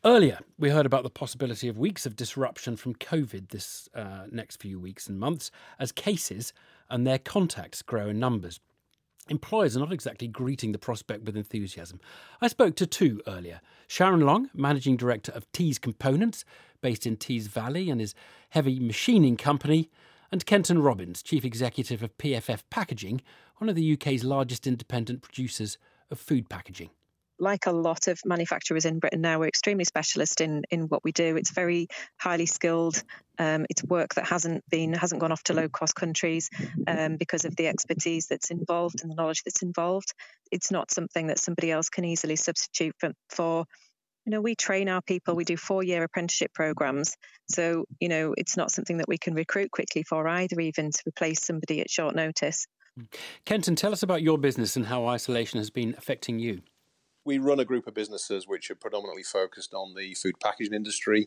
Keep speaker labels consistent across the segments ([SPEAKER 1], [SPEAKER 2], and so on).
[SPEAKER 1] Earlier, we heard about the possibility of weeks of disruption from COVID this next few weeks and months as cases and their contacts grow in numbers. Employers are not exactly greeting the prospect with enthusiasm. I spoke to two earlier. Sharon Long, Managing Director of Tees Components, based in Tees Valley and his heavy machining company, and Kenton Robbins, Chief Executive of PFF Packaging, one of the UK's largest independent producers of food packaging.
[SPEAKER 2] Like a lot of manufacturers in Britain now, we're extremely specialist in what we do. It's very highly skilled. It's work that hasn't gone off to low-cost countries because of the expertise that's involved and the knowledge that's involved. It's not something that somebody else can easily substitute for. We train our people. We do 4-year apprenticeship programs. So, it's not something that we can recruit quickly for either, even to replace somebody at short notice.
[SPEAKER 1] Kenton, tell us about your business and how isolation has been affecting you.
[SPEAKER 3] We run a group of businesses which are predominantly focused on the food packaging industry.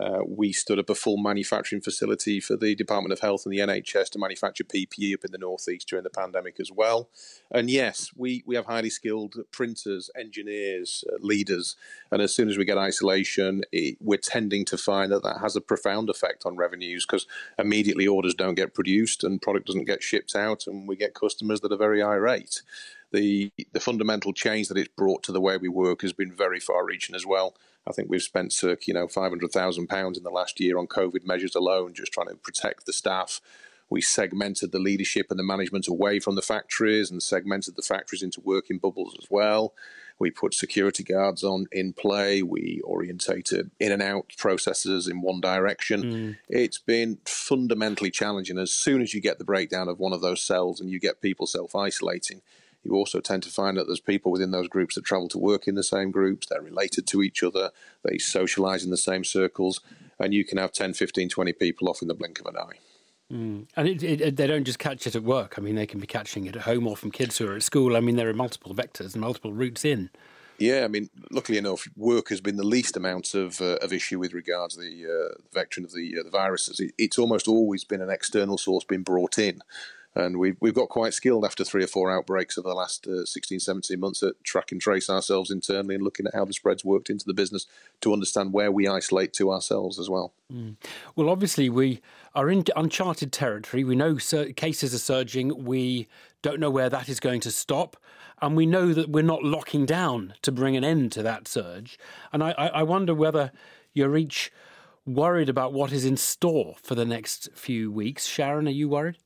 [SPEAKER 3] We stood up a full manufacturing facility for the Department of Health and the NHS to manufacture PPE up in the North East during the pandemic as well. And yes, we have highly skilled printers, engineers, leaders. And as soon as we get isolation, we're tending to find that has a profound effect on revenues because immediately orders don't get produced and product doesn't get shipped out and we get customers that are very irate. The fundamental change that it's brought to the way we work has been very far-reaching as well. I think we've spent circa £500,000 in the last year on COVID measures alone, just trying to protect the staff. We segmented the leadership and the management away from the factories and segmented the factories into working bubbles as well. We put security guards in play. We orientated in and out processes in one direction. It's been fundamentally challenging. As soon as you get the breakdown of one of those cells and you get people self-isolating, you also tend to find that there's people within those groups that travel to work in the same groups, they're related to each other, they socialise in the same circles, and you can have 10, 15, 20 people off in the blink of an eye.
[SPEAKER 1] And they don't just catch it at work. I mean, they can be catching it at home or from kids who are at school. I mean, there are multiple vectors and multiple routes in.
[SPEAKER 3] Yeah, I mean, luckily enough, work has been the least amount of issue with regards to the vectoring of the viruses. It's almost always been an external source being brought in. And we've got quite skilled after 3 or 4 outbreaks over the last 16, 17 months at track and trace ourselves internally and looking at how the spread's worked into the business to understand where we isolate to ourselves as well.
[SPEAKER 1] Well, obviously, we are in uncharted territory. We know cases are surging. We don't know where that is going to stop. And we know that we're not locking down to bring an end to that surge. And I wonder whether you're each worried about what is in store for the next few weeks. Sharon, are you worried?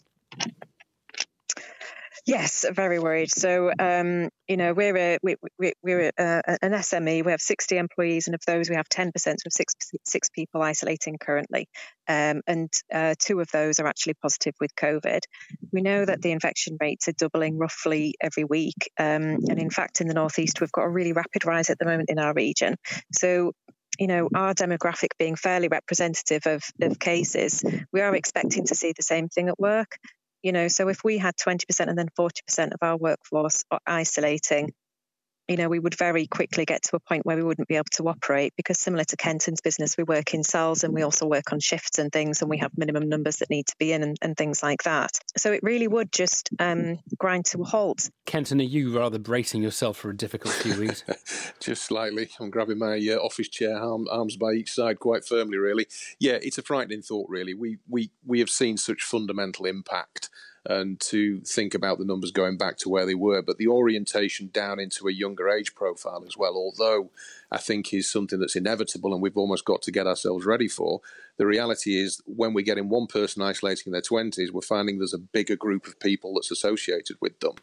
[SPEAKER 2] Yes, very worried. So, we're an SME. We have 60 employees, and of those, we have 10%, so six people isolating currently. And 2 of those are actually positive with COVID. We know that the infection rates are doubling roughly every week. And in fact, in the North East, we've got a really rapid rise at the moment in our region. So, our demographic being fairly representative of cases, we are expecting to see the same thing at work. So if we had 20% and then 40% of our workforce isolating, we would very quickly get to a point where we wouldn't be able to operate because similar to Kenton's business, we work in cells and we also work on shifts and things and we have minimum numbers that need to be in and things like that. So it really would just grind to a halt.
[SPEAKER 1] Kenton, are you rather bracing yourself for a difficult few weeks?
[SPEAKER 3] Just slightly. I'm grabbing my office chair, arms by each side quite firmly, really. Yeah, it's a frightening thought, really. We have seen such fundamental impact and to think about the numbers going back to where they were, but the orientation down into a younger age profile as well, although I think is something that's inevitable and we've almost got to get ourselves ready for. The reality is when we're getting one person isolating in their 20s, we're finding there's a bigger group of people that's associated with them.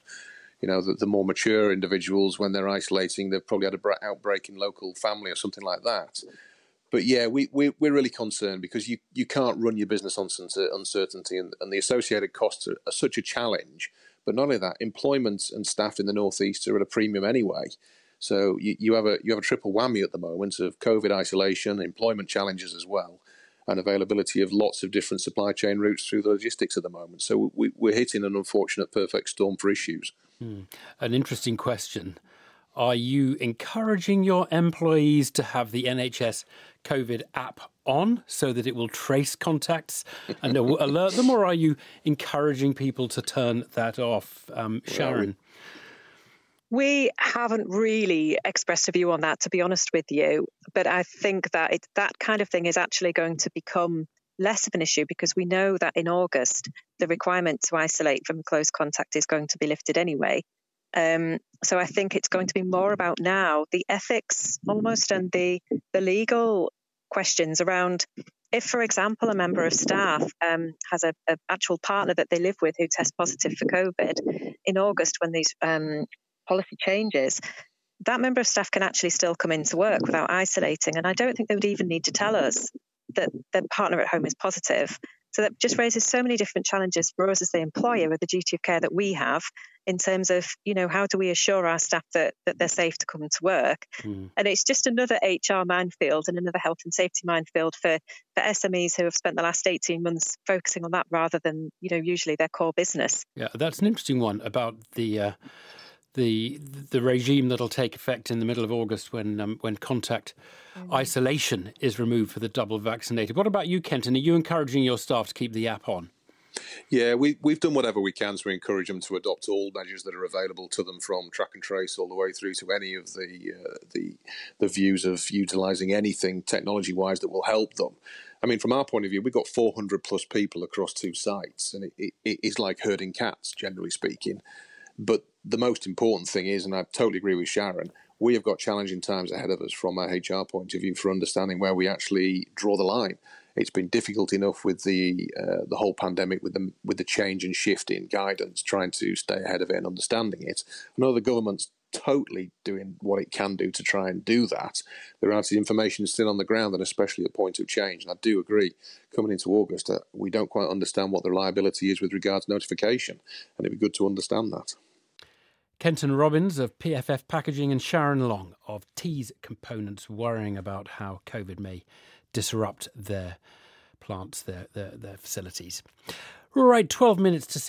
[SPEAKER 3] The more mature individuals, when they're isolating, they've probably had an outbreak in local family or something like that. But yeah, we're really concerned because you can't run your business on uncertainty and the associated costs are such a challenge. But not only that, employment and staff in the North East are at a premium anyway. So you have a triple whammy at the moment of COVID isolation, employment challenges as well, and availability of lots of different supply chain routes through the logistics at the moment. So we're hitting an unfortunate perfect storm for issues.
[SPEAKER 1] An interesting question. Are you encouraging your employees to have the NHS COVID app on so that it will trace contacts and it will alert them, or are you encouraging people to turn that off? Sharon?
[SPEAKER 2] We haven't really expressed a view on that, to be honest with you. But I think that that kind of thing is actually going to become less of an issue, because we know that in August, the requirement to isolate from close contact is going to be lifted anyway. So I think it's going to be more about now the ethics almost, and the legal questions around if, for example, a member of staff has an actual partner that they live with who tests positive for COVID in August, when these policy changes, that member of staff can actually still come into work without isolating. And I don't think they would even need to tell us that their partner at home is positive. So that just raises so many different challenges for us as the employer with the duty of care that we have in terms of, how do we assure our staff that they're safe to come to work? And it's just another HR minefield and another health and safety minefield for SMEs who have spent the last 18 months focusing on that rather than, usually their core business.
[SPEAKER 1] Yeah, that's an interesting one about the regime that'll take effect in the middle of August when contact isolation is removed for the double vaccinated. What about you, Kenton? Are you encouraging your staff to keep the app on?
[SPEAKER 3] Yeah, we've done whatever we can to encourage them to adopt all measures that are available to them, from track and trace all the way through to any of the views of utilising anything technology-wise that will help them. I mean, from our point of view, we've got 400 plus people across 2 sites, and it is like herding cats, generally speaking. But the most important thing is, and I totally agree with Sharon, we have got challenging times ahead of us from a HR point of view for understanding where we actually draw the line. It's been difficult enough with the whole pandemic, with the change and shift in guidance, trying to stay ahead of it and understanding it. I know the government's totally doing what it can do to try and do that. The reality information is still on the ground, and especially at point of change. And I do agree, coming into August, that we don't quite understand what the reliability is with regards to notification, and it'd be good to understand that.
[SPEAKER 1] Kenton Robbins of PFF Packaging and Sharon Long of Tees Components worrying about how COVID may disrupt their plants, their facilities. Right, 12 minutes to